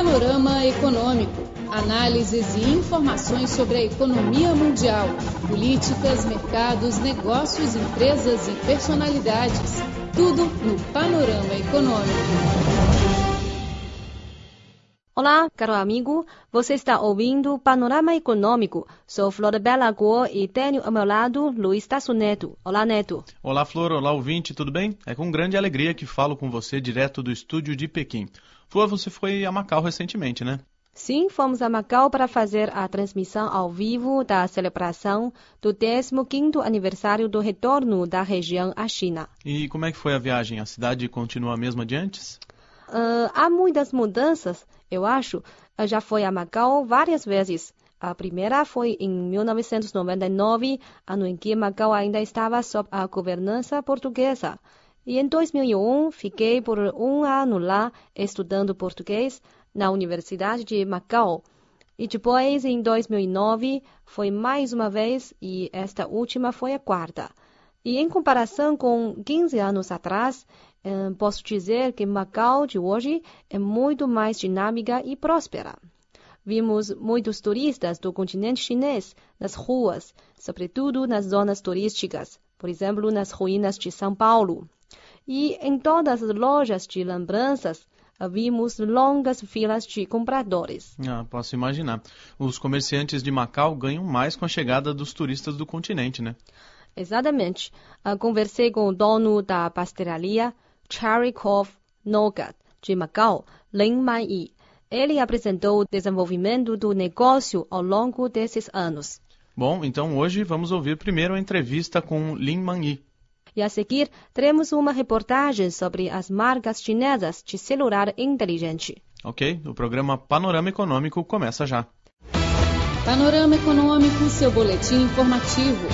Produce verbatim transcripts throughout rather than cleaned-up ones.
Panorama Econômico. Análises e informações sobre a economia mundial, políticas, mercados, negócios, empresas e personalidades. Tudo no Panorama Econômico. Olá, caro amigo. Você está ouvindo Panorama Econômico. Sou Flor Bela Guo e tenho ao meu lado Luiz Tasso Neto. Olá, Neto. Olá, Flor. Olá, ouvinte. Tudo bem? É com grande alegria que falo com você direto do estúdio de Pequim. Flor, você foi a Macau recentemente, né? Sim, fomos a Macau para fazer a transmissão ao vivo da celebração do décimo quinto aniversário do retorno da região à China. E como é que foi a viagem? A cidade continua a mesma de antes? Uh, há muitas mudanças, eu acho. Eu já fui a Macau várias vezes. A primeira foi em mil novecentos e noventa e nove, ano em que Macau ainda estava sob a governança portuguesa. E em dois mil e um, fiquei por um ano lá estudando português na Universidade de Macau. E depois, em dois mil e nove, foi mais uma vez e esta última foi a quarta. E em comparação com quinze anos atrás, eh, posso dizer que Macau de hoje é muito mais dinâmica e próspera. Vimos muitos turistas do continente chinês nas ruas, sobretudo nas zonas turísticas, por exemplo, nas ruínas de São Paulo. E em todas as lojas de lembranças, vimos longas filas de compradores. Ah, posso imaginar. Os comerciantes de Macau ganham mais com a chegada dos turistas do continente, né? Exatamente. Eu conversei com o dono da pastelaria Charikov Nougat de Macau, Lin Man-yi. Ele apresentou o desenvolvimento do negócio ao longo desses anos. Bom, então hoje vamos ouvir primeiro a entrevista com Lin Man-yi. E a seguir, teremos uma reportagem sobre as marcas chinesas de celular inteligente. Ok, o programa Panorama Econômico começa já. Panorama Econômico, seu boletim informativo.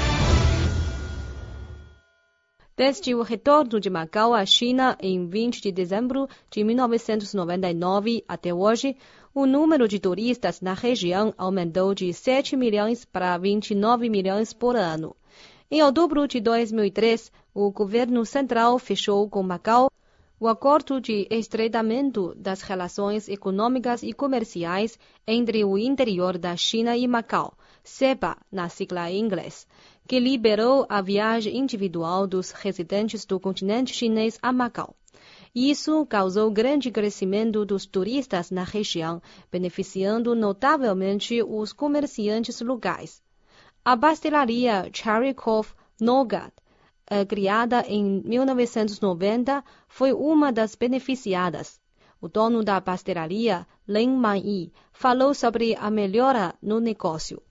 Desde o retorno de Macau à China em vinte de dezembro de mil novecentos e noventa e nove até hoje, o número de turistas na região aumentou de sete milhões para vinte e nove milhões por ano. Em outubro de dois mil e três, o governo central fechou com Macau o acordo de estreitamento das relações econômicas e comerciais entre o interior da China e Macau, CEPA, na sigla em inglês, que liberou a viagem individual dos residentes do continente chinês a Macau. Isso causou grande crescimento dos turistas na região, beneficiando notavelmente os comerciantes locais. A pastelaria Charikov Nougat, criada em mil novecentos e noventa, foi uma das beneficiadas. O dono da pastelaria, Lin Man-yi, falou sobre a melhora no negócio.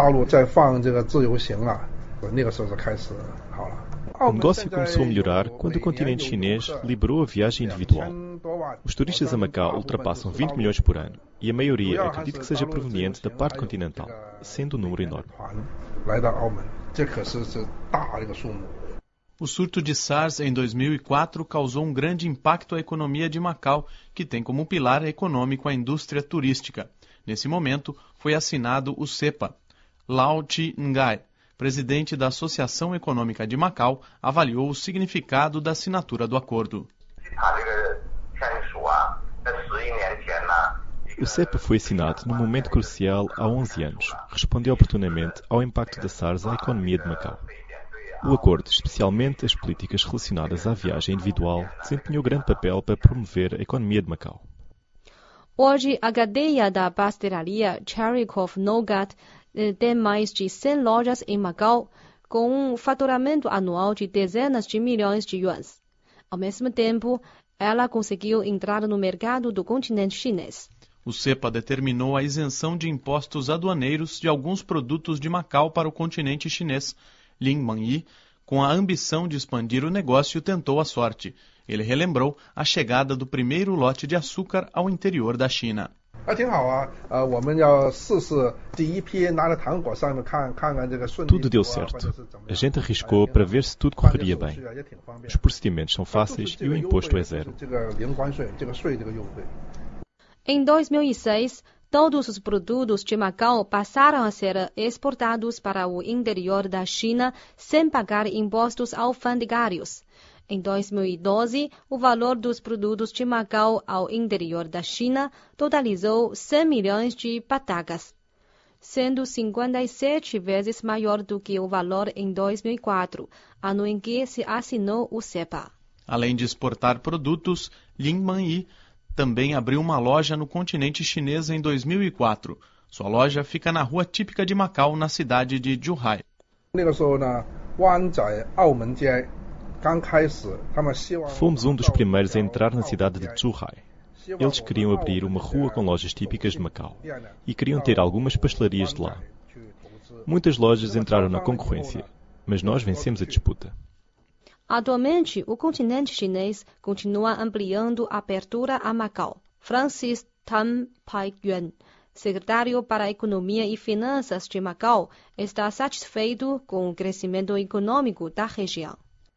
O negócio começou a melhorar quando o continente chinês liberou a viagem individual. Os turistas a Macau ultrapassam vinte milhões por ano e a maioria acredita que seja proveniente da parte continental, sendo um número enorme. O surto de SARS em dois mil e quatro causou um grande impacto à economia de Macau, que tem como pilar econômico a indústria turística. Nesse momento, foi assinado o CEPA. Lau Chi-ngai, presidente da Associação Econômica de Macau, avaliou o significado da assinatura do acordo. O CEPA foi assinado num momento crucial há onze anos. Respondeu oportunamente ao impacto da SARS à economia de Macau. O acordo, especialmente as políticas relacionadas à viagem individual, desempenhou grande papel para promover a economia de Macau. Hoje, a cadeia da pastelaria Charikov Nougat tem mais de cem lojas em Macau, com um faturamento anual de dezenas de milhões de yuans. Ao mesmo tempo, ela conseguiu entrar no mercado do continente chinês. O CEPA determinou a isenção de impostos aduaneiros de alguns produtos de Macau para o continente chinês. Lin Man-yi, com a ambição de expandir o negócio, tentou a sorte. Ele relembrou a chegada do primeiro lote de açúcar ao interior da China. Tudo deu certo. A gente arriscou para ver se tudo correria bem. Os procedimentos são fáceis e o imposto é zero. Em dois mil e seis, todos os produtos de Macau passaram a ser exportados para o interior da China sem pagar impostos alfandegários. Em dois mil e doze, o valor dos produtos de Macau ao interior da China totalizou cem milhões de patacas, sendo cinquenta e sete vezes maior do que o valor em dois mil e quatro, ano em que se assinou o CEPA. Além de exportar produtos, Lin Man-yi também abriu uma loja no continente chinês em dois mil e quatro. Sua loja fica na rua típica de Macau, na cidade de Zhuhai. Fomos um dos primeiros a entrar na cidade de Zhuhai. Eles queriam abrir uma rua com lojas típicas de Macau e queriam ter algumas pastelarias de lá. Muitas lojas entraram na concorrência, mas nós vencemos a disputa. Atualmente, o continente chinês continua ampliando a abertura a Macau. Francis Tan Pai-yuan, secretário para a Economia e Finanças de Macau, está satisfeito com o crescimento econômico da região.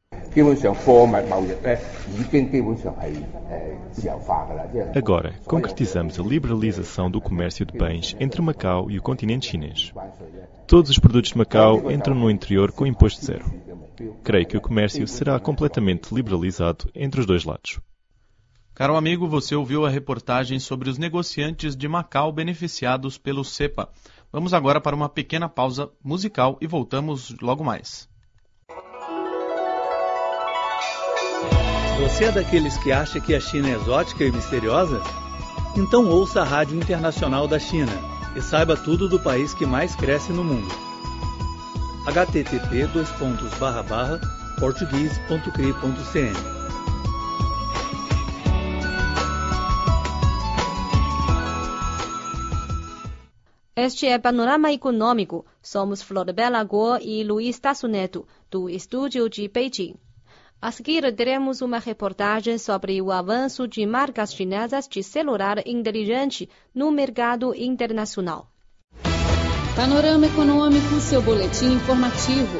Agora, concretizamos a liberalização do comércio de bens entre Macau e o continente chinês. Todos os produtos de Macau entram no interior com imposto zero. Creio que o comércio será completamente liberalizado entre os dois lados. Caro amigo, você ouviu a reportagem sobre os negociantes de Macau beneficiados pelo CEPA. Vamos agora para uma pequena pausa musical e voltamos logo mais. Você é daqueles que acha que a China é exótica e misteriosa? Então ouça a Rádio Internacional da China e saiba tudo do país que mais cresce no mundo. h t t p dois pontos barra barra português ponto cri ponto c n. Este é Panorama Econômico. Somos Floribela Guo e Luiz Tasso Neto, do estúdio de Beijing. A seguir, teremos uma reportagem sobre o avanço de marcas chinesas de celular inteligente no mercado internacional. Panorama Econômico, seu boletim informativo.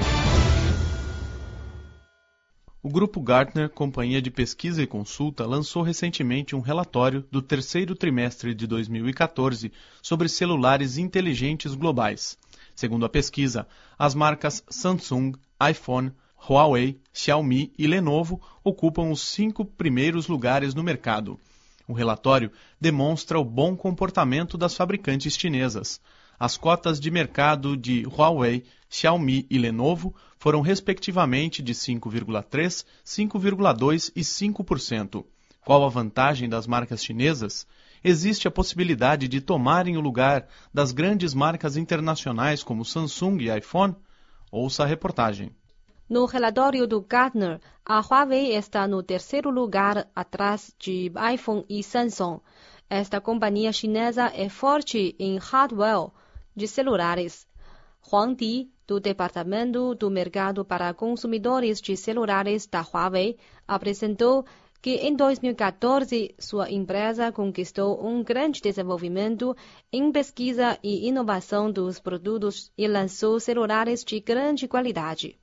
O Grupo Gartner, companhia de pesquisa e consulta, lançou recentemente um relatório do terceiro trimestre de dois mil e quatorze sobre celulares inteligentes globais. Segundo a pesquisa, as marcas Samsung, iPhone, Huawei, Xiaomi e Lenovo ocupam os cinco primeiros lugares no mercado. O relatório demonstra o bom comportamento das fabricantes chinesas. As cotas de mercado de Huawei, Xiaomi e Lenovo foram respectivamente de cinco vírgula três por cento, cinco vírgula dois por cento e cinco por cento. Qual a vantagem das marcas chinesas? Existe a possibilidade de tomarem o lugar das grandes marcas internacionais como Samsung e iPhone? Ouça a reportagem. No relatório do Gartner, a Huawei está no terceiro lugar, atrás de iPhone e Samsung. Esta companhia chinesa é forte em hardware de celulares. Huang Di, do Departamento do Mercado para Consumidores de Celulares da Huawei, apresentou que em dois mil e quatorze sua empresa conquistou um grande desenvolvimento em pesquisa e inovação dos produtos e lançou celulares de grande qualidade.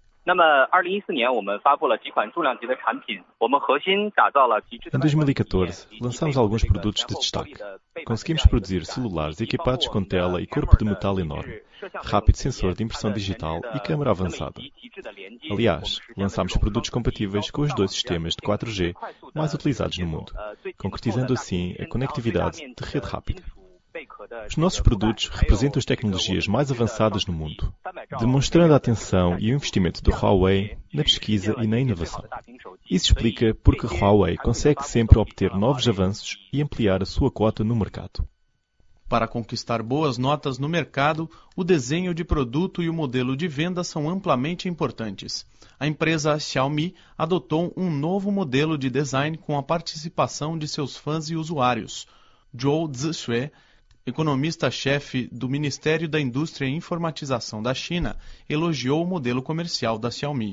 Em dois mil e quatorze, lançámos alguns produtos de destaque. Conseguimos produzir celulares equipados com tela e corpo de metal enorme, rápido sensor de impressão digital e câmara avançada. Aliás, lançámos produtos compatíveis com os dois sistemas de quatro G mais utilizados no mundo, concretizando assim a conectividade de rede rápida. Os nossos produtos representam as tecnologias mais avançadas no mundo, demonstrando a atenção e o investimento do Huawei na pesquisa e na inovação. Isso explica porque a Huawei consegue sempre obter novos avanços e ampliar a sua cota no mercado. Para conquistar boas notas no mercado, o desenho de produto e o modelo de venda são amplamente importantes. A empresa Xiaomi adotou um novo modelo de design com a participação de seus fãs e usuários. Zhou Zixue, economista-chefe do Ministério da Indústria e Informatização da China, elogiou o modelo comercial da Xiaomi.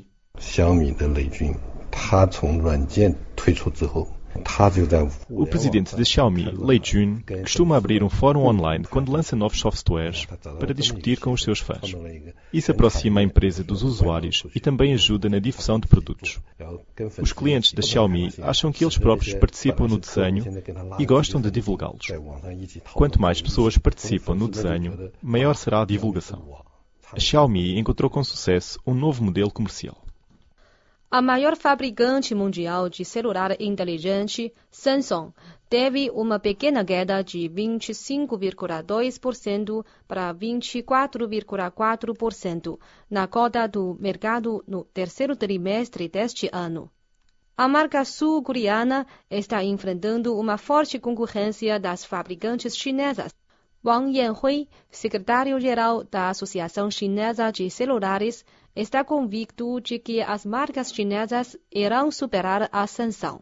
O presidente da Xiaomi, Lei Jun, costuma abrir um fórum online quando lança novos softwares para discutir com os seus fãs. Isso aproxima a empresa dos usuários e também ajuda na difusão de produtos. Os clientes da Xiaomi acham que eles próprios participam no desenho e gostam de divulgá-los. Quanto mais pessoas participam no desenho, maior será a divulgação. A Xiaomi encontrou com sucesso um novo modelo comercial. A maior fabricante mundial de celular inteligente, Samsung, teve uma pequena queda de vinte e cinco vírgula dois por cento para vinte e quatro vírgula quatro por cento na cota do mercado no terceiro trimestre deste ano. A marca sul-coreana está enfrentando uma forte concorrência das fabricantes chinesas. Wang Yanhui, secretário-geral da Associação Chinesa de Celulares, está convicto de que as marcas chinesas irão superar a Samsung.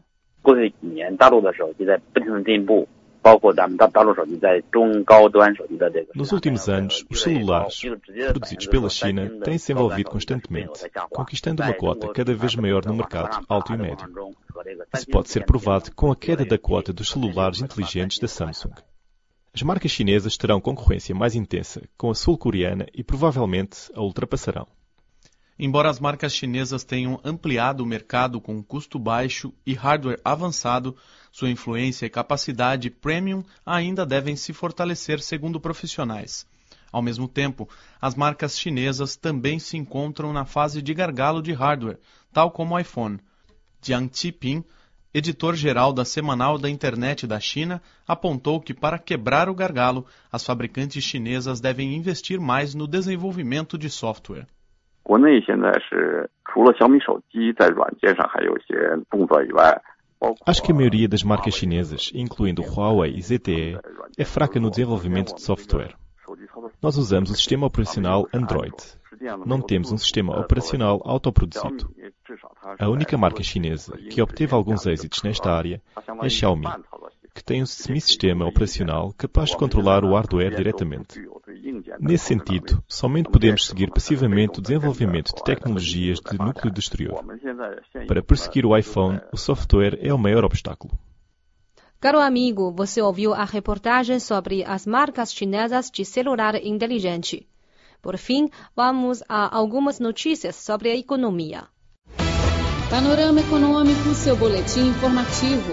Nos últimos anos, os celulares produzidos pela China têm se envolvido constantemente, conquistando uma cota cada vez maior no mercado alto e médio. Isso pode ser provado com a queda da cota dos celulares inteligentes da Samsung. As marcas chinesas terão concorrência mais intensa com a sul-coreana e provavelmente a ultrapassarão. Embora as marcas chinesas tenham ampliado o mercado com custo baixo e hardware avançado, sua influência e capacidade premium ainda devem se fortalecer, segundo profissionais. Ao mesmo tempo, as marcas chinesas também se encontram na fase de gargalo de hardware, tal como o iPhone. Jiang Qiping, editor-geral da Semanal da Internet da China, apontou que para quebrar o gargalo, as fabricantes chinesas devem investir mais no desenvolvimento de software. Acho que a maioria das marcas chinesas, incluindo Huawei e Z T E, é fraca no desenvolvimento de software. Nós usamos o sistema operacional Android. Não temos um sistema operacional autoproduzido. A única marca chinesa que obteve alguns êxitos nesta área é a Xiaomi, que tem um semissistema operacional capaz de controlar o hardware diretamente. Nesse sentido, somente podemos seguir passivamente o desenvolvimento de tecnologias de núcleo do exterior. Para perseguir o iPhone, o software é o maior obstáculo. Caro amigo, você ouviu a reportagem sobre as marcas chinesas de celular inteligente. Por fim, vamos a algumas notícias sobre a economia. Panorama Econômico, seu boletim informativo.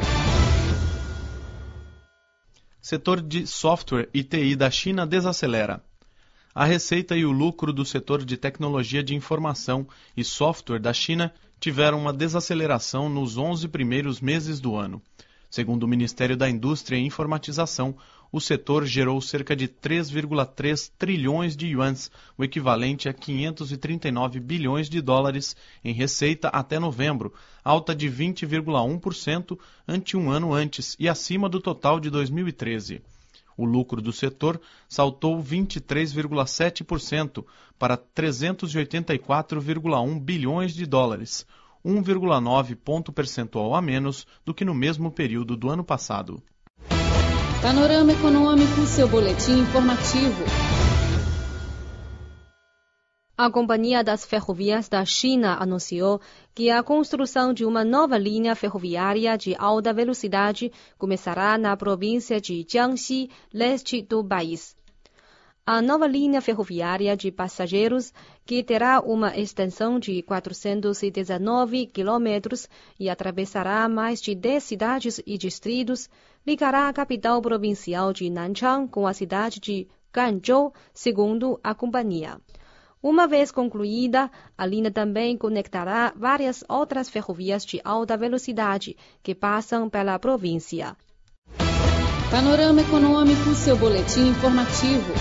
Setor de software e T I da China desacelera. A receita e o lucro do setor de tecnologia de informação e software da China tiveram uma desaceleração nos onze primeiros meses do ano. Segundo o Ministério da Indústria e Informatização, o setor gerou cerca de três vírgula três trilhões de yuans, o equivalente a quinhentos e trinta e nove bilhões de dólares em receita até novembro, alta de vinte vírgula um por cento ante um ano antes e acima do total de dois mil e treze. O lucro do setor saltou vinte e três vírgula sete por cento para trezentos e oitenta e quatro vírgula um bilhões de dólares, um vírgula nove ponto percentual a menos do que no mesmo período do ano passado. Panorama Econômico, seu boletim informativo. A Companhia das Ferrovias da China anunciou que a construção de uma nova linha ferroviária de alta velocidade começará na província de Jiangxi, leste do país. A nova linha ferroviária de passageiros, que terá uma extensão de quatrocentos e dezenove quilômetros e atravessará mais de dez cidades e distritos, ligará a capital provincial de Nanchang com a cidade de Ganzhou, segundo a companhia. Uma vez concluída, a linha também conectará várias outras ferrovias de alta velocidade que passam pela província. Panorama Econômico, seu boletim informativo.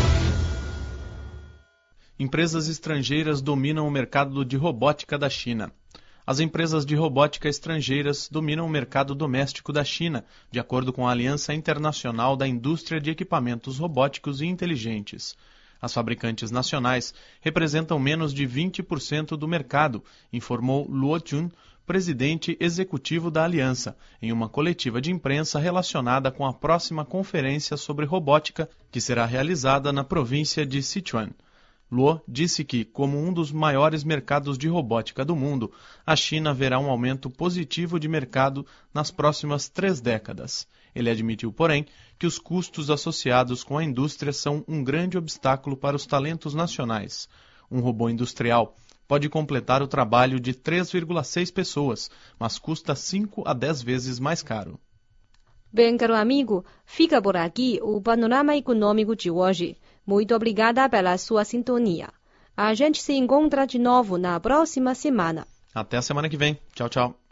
Empresas estrangeiras dominam o mercado de robótica da China. As empresas de robótica estrangeiras dominam o mercado doméstico da China, de acordo com a Aliança Internacional da Indústria de Equipamentos Robóticos e Inteligentes. As fabricantes nacionais representam menos de vinte por cento do mercado, informou Luo Jun, presidente executivo da aliança, em uma coletiva de imprensa relacionada com a próxima conferência sobre robótica, que será realizada na província de Sichuan. Luo disse que, como um dos maiores mercados de robótica do mundo, a China verá um aumento positivo de mercado nas próximas três décadas. Ele admitiu, porém, que os custos associados com a indústria são um grande obstáculo para os talentos nacionais. Um robô industrial pode completar o trabalho de três vírgula seis pessoas, mas custa cinco a dez vezes mais caro. Bem, caro amigo, fica por aqui o Panorama Econômico de hoje. Muito obrigada pela sua sintonia. A gente se encontra de novo na próxima semana. Até a semana que vem. Tchau, tchau.